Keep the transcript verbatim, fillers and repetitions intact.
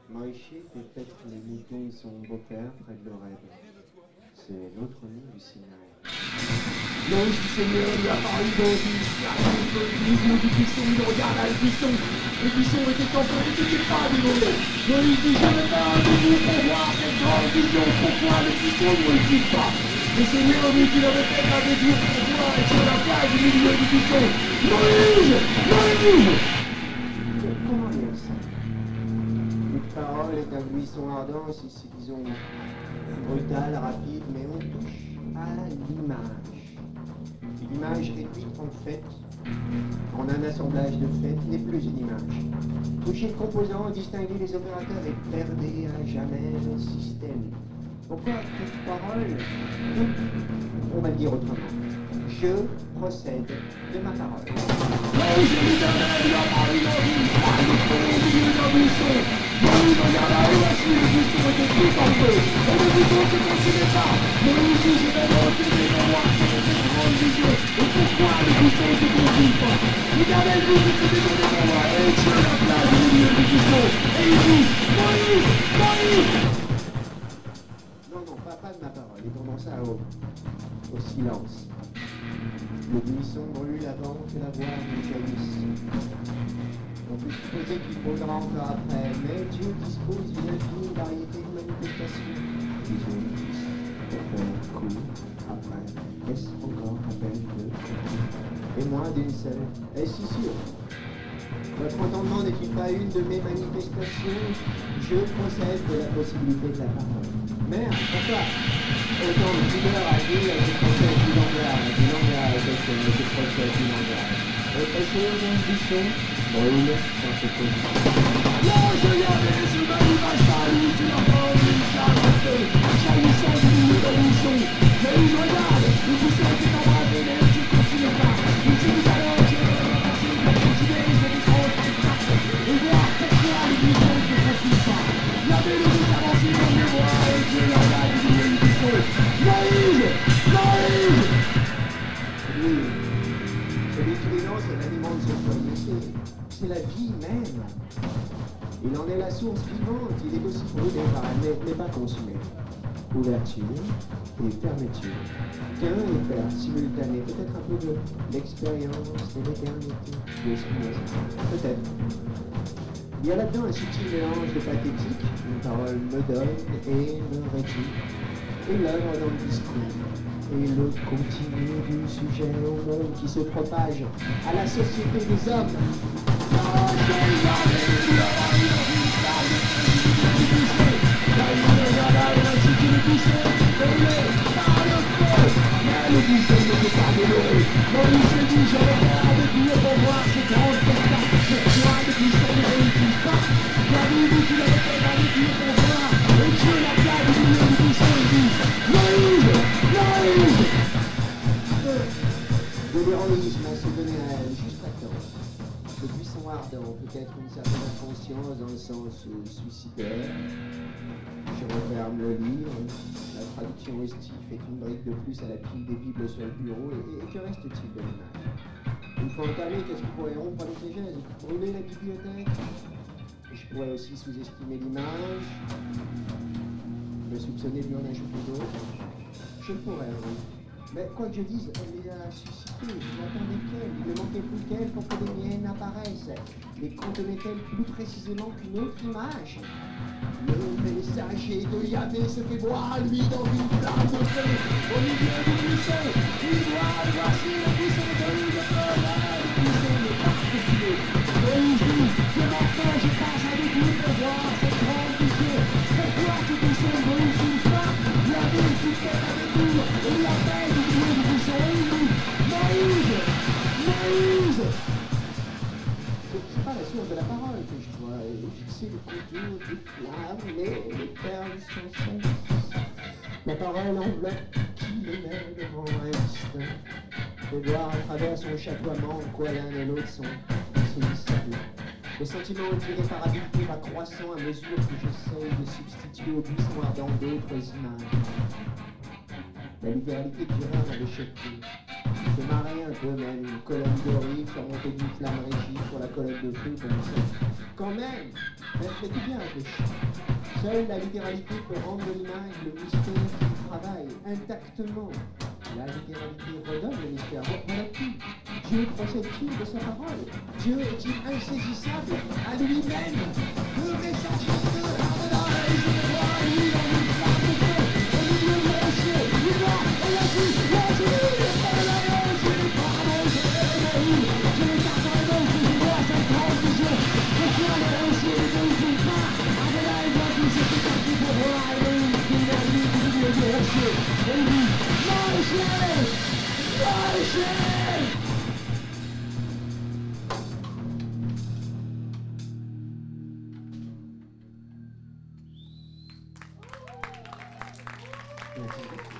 Moïse fait paître les moutons de son beau-père près de l'Oreb. C'est l'autre nom du Sinaï. L'ange du Seigneur lui apparut dans une flamme de feu. Du milieu du buisson, il regarda le buisson. Le buisson était en feu, il n'était pas dévoré. Moïse dit, je me bats de vous pour voir cette grande vision. Pourquoi le buisson ne brûle pas? Le Seigneur dit qu'il avait fait un détour pour voir et sur la place du milieu du buisson. Moïse! Moïse! Comment dire ça? Une parole est un buisson ardent, c'est, c'est disons, brutal, rapide, mais on touche à l'image. L'image réduite en fait, en un assemblage de faits, n'est plus une image. Toucher le composant, distinguer les opérateurs et perdre à jamais le système. Pourquoi toute parole? On va le dire autrement. Je procède de ma parole. Moïse l'Éternel lui apparut dans une flamme de feu au milieu d'un buisson. Moïse regarda et voici le buisson était tout en feu. Et le buisson ne se consumait pas. Moïse dit, je vais monter devant moi sur cette grande vision. Et pourquoi le buisson ne se consume pas? L'Éternel dit, je suis devant moi et tient la place au milieu du buisson. Et il dit, Moïse, Moïse! Non, non, pas, pas de ma parole. Et tournons ça au, au silence. Le buisson brûle avant que la voix ne jaillisse. On peut supposer qu'il brûlera encore après, mais Dieu dispose d'une infinie variété de manifestations. Disons, appel, coup, après, est-ce encore appel de et moins d'une seule. Est-ce si sûr? Votre entendement n'est-il pas une de mes manifestations? Je procède de la possibilité de la parole. Merde, pourquoi? Autant de pudeur à dire, je procède du langage, du langage, je procède du langage. Et essayez dans le buisson, brûle dans ce position. L'ange regardait, je m'allumage par lui, tu l'entends, une flamme de feu, jaillissant du milieu d'un buisson. Mais il regarde, le buisson était embrasé, mais ne se consume pas. Il se dit alors, je vais avancer, pour continuer, je vais prendre une marche, et voir pourquoi le buisson ne se consume pas. La mélodie s'avançait dans mes bras, et Dieu la regarde du milieu du buisson. Moïse! Moïse! Oui, celui qui les lance est l'aliment de son foyer, c'est, c'est la vie même. Il en est la source vivante, il est aussi brûlé par elle, mais n'est pas consumé. Ouverture et fermeture. Qu'un et perte simultanée, peut-être un peu de l'expérience de l'éternité. Peut-être. Il y a là-dedans un subtil mélange de pathétique, une parole me donne et me réduit, et l'œuvre dans le discours, et le continu du sujet au monde qui se propage à la société des hommes. Le buisson ne peut pas dévorer. Moïse se dit, je vais faire avec lui pour voir ces grandes spectacles. Pourquoi le buisson ne réussit pas? L'avez-vous qu'il avait fait avec lui pour voir? Et Dieu la place du milieu du buisson et dit, Moïse! Moïse! De l'héroïsme à se donner à elle, juste à temps. Le buisson ardent, peut-être une certaine inconscience dans le sens euh, suicidaire. Je referme le livre, la traduction hostie fait une brique de plus à la pile des bibles sur le bureau, et, et que reste-t-il de l'image? Une fois entamé, qu'est-ce qui pourrait rompre l'exégèse? Brûler la bibliothèque? Je pourrais aussi sous-estimer l'image, me soupçonner de lui en ajouter d'autres. Je pourrais, oui. Mais quoi que je dise, elle les a suscitées, je n'attendais qu'elle, il ne manquait plus qu'elle pour que les miennes apparaissent. Les contenaient-elles plus précisément qu'une autre image? Le messager de Yahvé se fait boire, lui, dans une flamme de feu, au milieu du buisson. Il voit, voici le buisson de l'île de feu, le buisson n'est pas reculé. Et il dit, que maintenant je passe avec lui pour voir cette grande vision. Pourquoi ce buisson brûle sous le feu? Yahvé qui fait avec nous, et il appelle du milieu du buisson, et il dit, Moïse! Moïse! C'est pas la source de la parole que je dois fixer le contour des flammes, mais les perles sont celles. La parole enveloppe qui les met devant un instinct, de voir à travers son chatoiement en quoi l'un et l'autre sont insolubles. Le sentiment tiré par habileté va croissant à mesure que j'essaye de substituer au buisson ardent d'autres images. La libéralité de Gérard m'avait choqué. Je marrais un peu même, une colonne dorée surmontée d'une flamme régie sur la colonne de feu comme ça. Quand même, Réfléchis bien, réfléchis. Seule la littéralité peut rendre l'image, le mystère qui travaille intactement. La littéralité redonne le mystère. Voilà tout. Dieu procède-t-il de sa parole? Dieu est-il insaisissable à lui-même? Le message de Dieu harmonise le roi, lui, dans une flamme de feu, au milieu de la ciel, il va, et la vie, la vie, le paradis, je l'ai pas mangé, je l'ai pas mangé, je l'ai pas mangé, je l'ai pas mangé, je l'ai pas mangé, je l'ai pas mangé, je l'ai pas Merci.